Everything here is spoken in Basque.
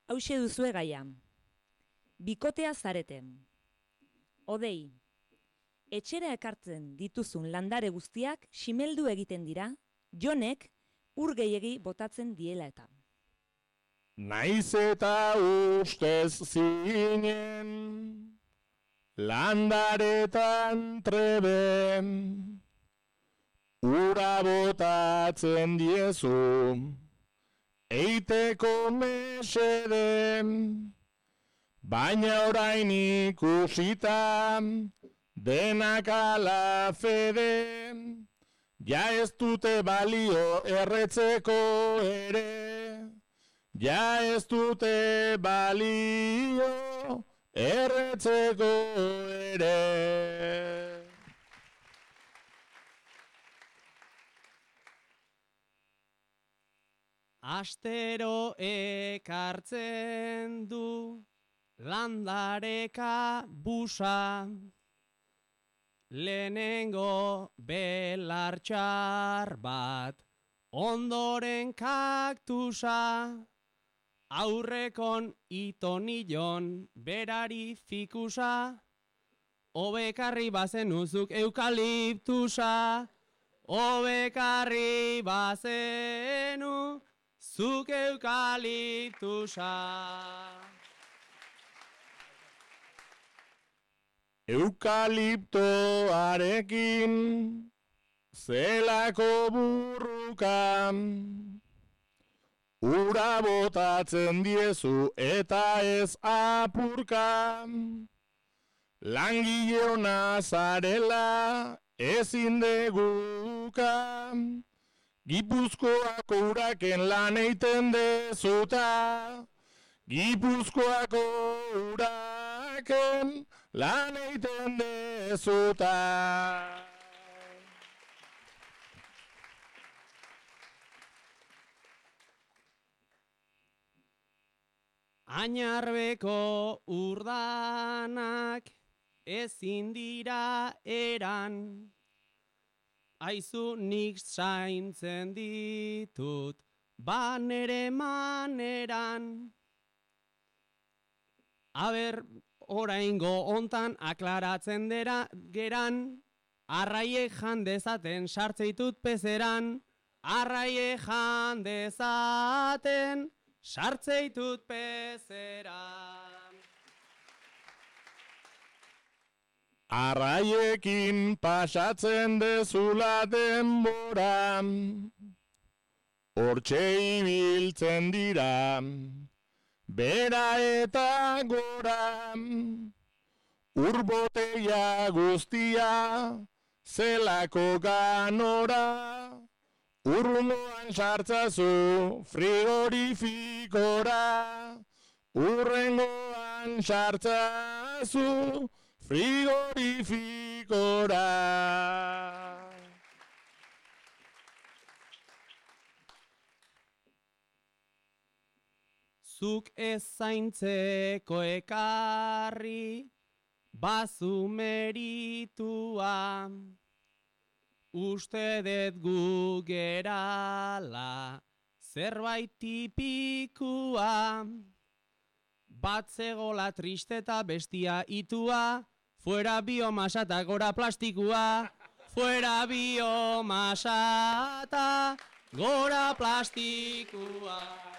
hauxe duzue gaia. Bikotea zareten. Odei, etxera ekartzen dituzun landare guztiak simeldu egiten dira, Jonek ur gehiegi botatzen diela eta. Naiz eta ustez zinen, landaretan treben, ura botatzen diezu, eiteko meseden, baina orain ikusita, denak ala feden, ja ez dute balio erretzeko ere, ja ez dute balio erretzeko ere. Astero ekartzen du landareka busa, lehenengo belartxar bat, ondoren kaktusa, aurrekon itonillon berari fikusa, hobekarri bazenuzuk eukaliptusa, hobekarri bazenu zuk eukaliptusa. Eukaliptoarekin zelako burrukan, ura botatzen diezu eta ez apurka, langile ona zarela ezin deguka, Gipuzkoako uraken lan eiten dezuta, Gipuzkoako uraken lan eiten dezuta. Añarbeko urdanak ezin dira eran, aizu nik zaintzen ditut banere maneran. Aber, oraingo hontan aklaratzen dera geran, arraiek jan dezaten sartzeitut pezeran, arraiek jan dezaten sartzeitut pezeran. Arraiekin pasatzen dezula denbora, hortxe ibiltzen dira, bera eta gora, urboteia guztia, zelako ganora, urrungoan sartzazu frigorifikora, urrengoan sartzazu frigorifikora. Zuk ez zaintzeko ekarri, bazu meritua, uste dut gu gerala, zerbait tipikua, bat zegola triste eta bestia itua, fuera biomasa eta gora plastikua, fuera biomasa eta gora plastikua.